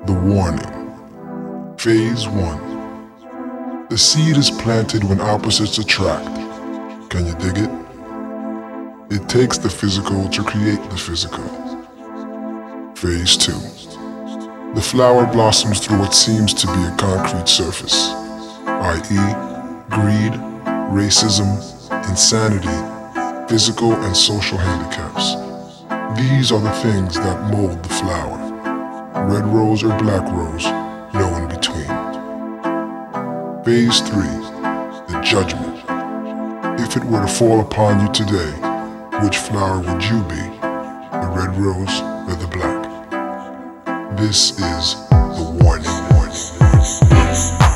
The warning. Phase 1. The seed is planted when opposites attract. Can you dig it? It takes the physical to create the physical. Phase 2. The flower blossoms through what seems to be a concrete surface, i.e., greed, racism, insanity, physical and social handicaps. These are the things that mold the flower. Red rose or black rose, no in between. Phase 3. The judgment. If it were to fall upon you today, which flower would you be? The red rose or the black? This is the warning.